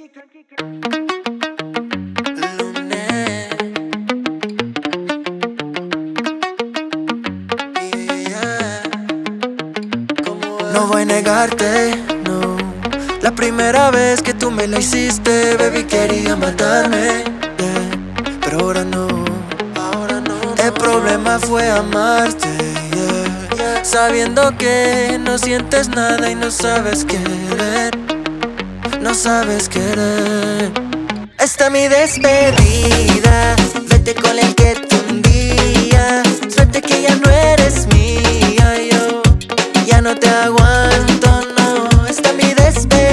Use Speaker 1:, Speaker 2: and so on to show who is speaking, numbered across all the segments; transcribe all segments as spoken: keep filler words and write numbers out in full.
Speaker 1: Lunes. Yeah. No voy a negarte, no. La primera vez que tú me la hiciste, baby, quería matarme, yeah. Pero ahora no, ahora no. El problema fue amarte, yeah. Yeah. Sabiendo que no sientes nada y no sabes querer, no sabes querer. Esta es mi despedida, vete con el que tú un día. Suerte que ya no eres mía, yo ya no te aguanto, no. Esta es mi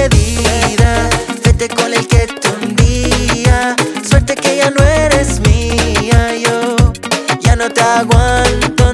Speaker 1: despedida, vete con el que tú un día. Suerte que ya no eres mía, yo ya no te aguanto,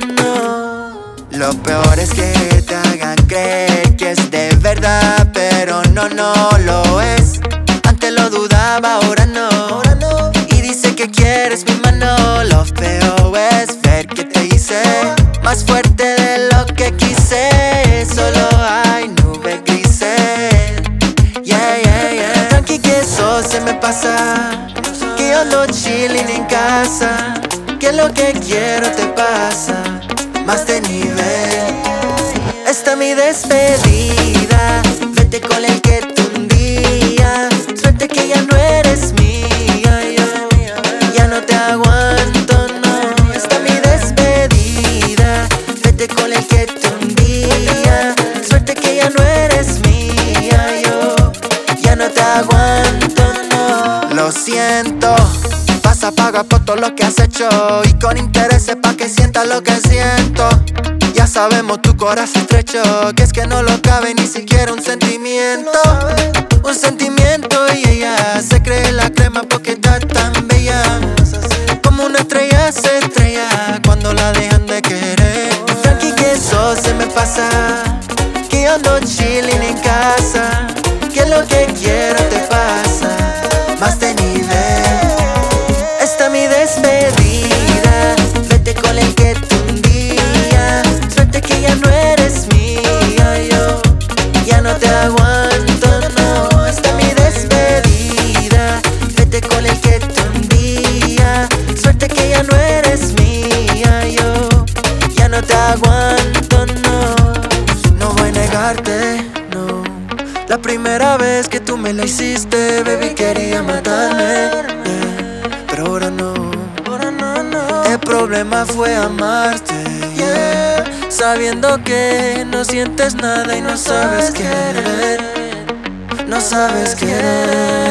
Speaker 1: no. Lo peor es que te hagan creer que es de verdad, pero no, no lo es. Antes lo dudaba, ahora no, ahora no. Y dice que quieres mi mano. Lo feo es ver que te hice más fuerte de lo que quise. Solo hay nubes grises, yeah, yeah, yeah. Tranqui que eso se me pasa, que yo ando chilling en casa. Que lo que quiero te pasa, más de nivel. Esta es mi despedida, vete con el que tú un día. Suerte que ya no eres mía, yo ya no te aguanto, no. Esta es mi despedida, vete con el que tú un día. Suerte que ya no eres mía, yo ya no te aguanto, no. Lo siento, vas a pagar por todo lo que has hecho, y con intereses pa' que sientas lo que siento. Ya sabemos tu corazón estrecho, que es que no lo cabe ni siquiera un sentimiento. Un sentimiento y ella se cree la crema porque está tan bella. Como una estrella se estrella cuando la dejan de querer. Tranqui que eso se me pasa, que yo ando chilling en casa. Que lo que quiero te pasa, más de nivel. Esta es mi despedida, vete con el que tú un día. Suerte que ya no eres mía, yo ya no te aguanto, no. Esta es mi despedida, vete con el que tú un día. Suerte que ya no eres mía, yo ya no te aguanto, no. No voy a negarte, no. La primera vez que tú me la hiciste, baby, quería matarme, yeah. Pero ahora no, ahora no, no. El problema fue amarte, yeah. Sabiendo que no sientes nada y no sabes querer, no sabes querer.